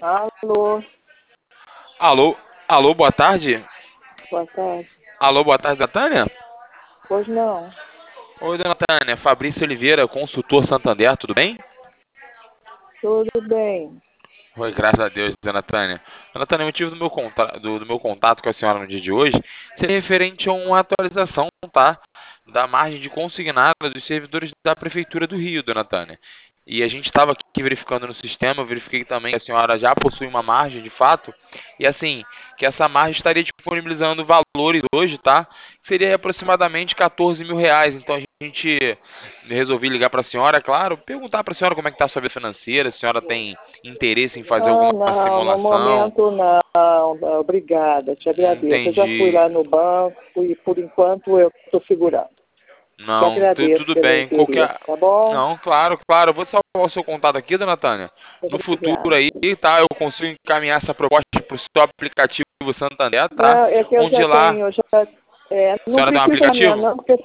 Alô, Alô, alô, boa tarde. boa tarde. Alô, boa tarde, dona Tânia. Pois não, Oi, dona Tânia. Fabrício Oliveira, consultor Santander, tudo bem? tudo bem. Oi, graças a Deus, dona Tânia. Dona Tânia, o motivo do meu contato com a senhora no dia de hoje seria referente a uma atualização, tá? Da margem de consignada dos servidores da Prefeitura do Rio, dona Tânia. E a gente estava aqui verificando no sistema, eu verifiquei também que a senhora já possui uma margem de fato, e assim, que essa margem estaria disponibilizando valores hoje, tá? Seria aproximadamente R$ 14.000. Então a gente resolvi ligar para a senhora, claro, perguntar para a senhora como é que está a sua vida financeira, se a senhora tem interesse em fazer Ah, alguma não, no simulação. momento não. Obrigada, te agradeço. Eu já fui Entendi. lá no banco e por enquanto eu estou segurando. Te Não, agradeço tudo pelo bem. interesse, Qualquer. tá bom? Não, claro, claro. Eu vou salvar o seu contato aqui, dona Tânia. No futuro Obrigada. aí, tá? Eu consigo encaminhar essa proposta para o seu aplicativo Santander, tá? Não, é que eu Onde já lá. tenho, A não senhora tem um precisa encaminhar aplicativo? não, porque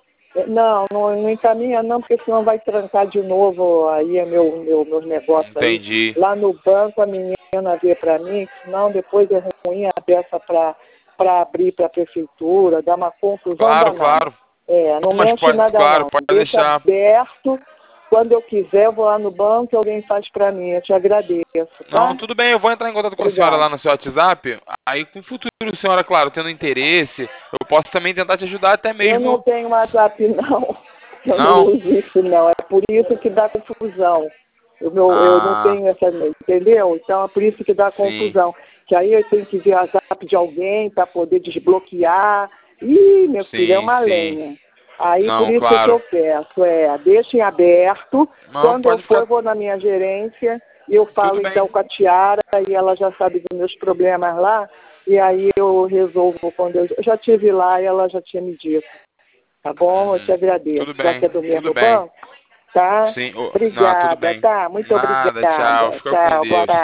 não encaminha não, porque senão vai trancar de novo aí meus negócios aí. Entendi. Lá no banco a menina veio para mim, senão depois é ruim a peça para abrir para a prefeitura, dá uma confusão Claro, danada. claro. É, não Não, mas mexe pode, nada claro, não, pode deixa deixar. aberto, quando eu quiser eu vou lá no banco e alguém faz para mim, eu te agradeço, Não, tá? tudo bem, eu vou entrar em contato com a senhora Obrigada. lá no seu WhatsApp. Aí, com o futuro, senhora, claro, tendo interesse, eu posso também tentar te ajudar até Eu não mesmo. tenho WhatsApp, não. Eu não Não? uso isso, não. É por isso que dá confusão. Eu não Ah, tenho essa, entendeu? Então é por isso que dá sim, confusão. Que aí eu tenho que ver a WhatsApp de alguém para poder desbloquear. Ih, meu filho, é sim, uma sim. lenha. Aí por Não, isso que eu claro. peço, deixa em aberto. Não, Quando eu pode for, eu ficar. vou na minha gerência e eu Tudo falo então bem. com a Tiara e ela já sabe dos meus problemas lá. E aí eu resolvo quando eu já tive lá e ela já tinha me dito. Tá bom? Eu te Uhum. agradeço. Tudo Já que bem, é do tudo mesmo bem. banco, tá? Sim, não, tudo Obrigada, bem. tá? Muito Nada, tchau. obrigada. Fica com Tchau, boa Deus. tarde.